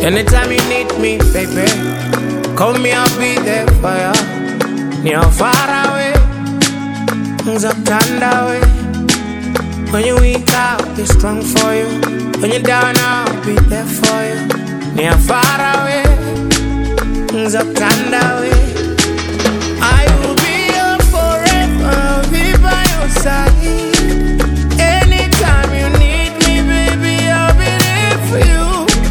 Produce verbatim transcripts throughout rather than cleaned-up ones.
Anytime you need me, baby, call me, I'll be there for you. Near far away, things up turned away. When you weak, I'll be strong for you. When you're down, I'll be there for you. Near far away, things up turned away. I will be here forever, I'll be by your side. Anytime you need me, baby, I'll be there for you.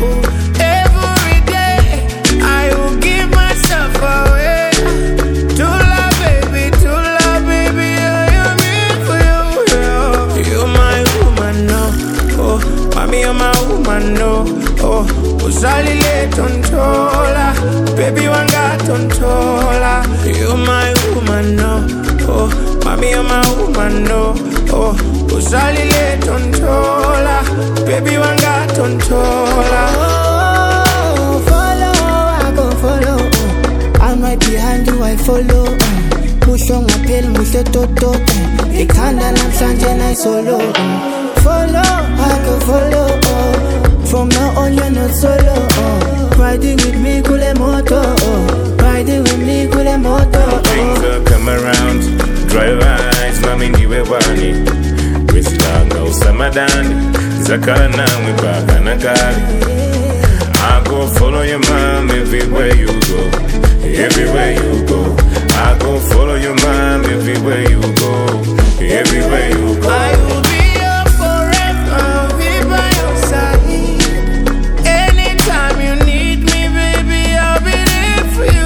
Every day, I will give myself away. To love, baby, to love, baby, I am here for you. Yeah. You're my woman, no. Oh, mommy, you're my woman, no. Oh, Uzali le tontola, baby, wanga tontola. You're my woman, no. Oh, mommy, you're my woman, no. Oh, Uzali le tontola, baby, wanga tontola. Oh, follow, I go follow. I'm right behind you, I follow. Push on my pill, push the toto. The candle, I'm standing, I solo. Follow, I go follow. From now on, you're not solo. Riding with me, kule moto. Riding with me, kule moto. Things will come around. Drive eyes, mami niwe wani. Wesilanga usamadani. Zakana wibaka nakari. I go follow your mom everywhere you go. Everywhere you go. I go follow your mom everywhere you go. Everywhere you go. I will be here forever, I'll be by your side. Anytime you need me, baby, I'll be there for you.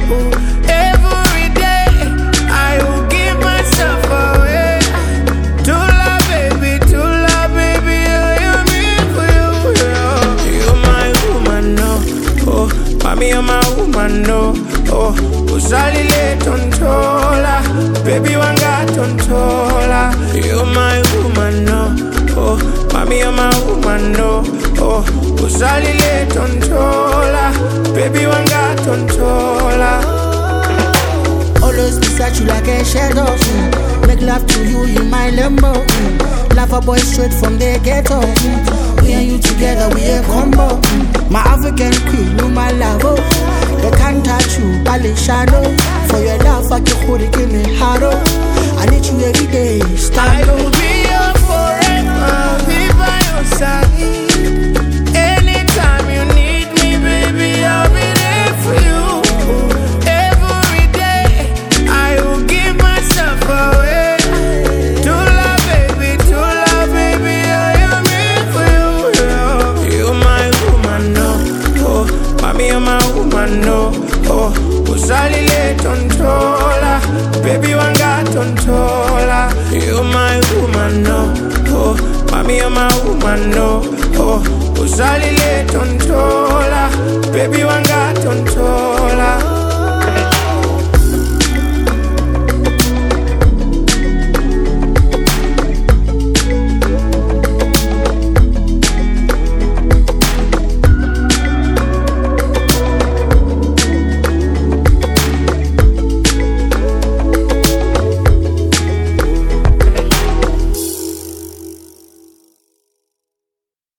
Every day, I will give myself away. To love, baby, to love, baby, I am here for you. Yeah. You're my woman, no. Oh, mommy, you're my woman, no. Oh, Uzali le tontola, baby, wanga tontola. You're my woman, no. Oh, mommy, you're my woman, no. Oh, Uzali le tontola, baby, wanga tontola. Always beside you like a shadow. Mm. Make love to you in my limbo. Mm. Love a boy straight from the ghetto. Mm. Me and you together, we a combo. Mm. My African queen, you my love. Oh. They can't touch you, Bali shadow. For your love, I can hold it, give me harrow. I need you every day. Stand I will be here forever, I'll be by your side. Anytime you need me, baby, I'll be there for you. Every day, I will give myself away. To love, baby, to love, baby, I am here for you. Yeah. You're my woman, no. Oh, mommy, you're my woman, no. Oh, Uzali le tontola, baby, wanga tontola. You're my woman, no. Oh, mommy, you're my woman, no. Oh, Uzali le tontola, baby, wanga tontola.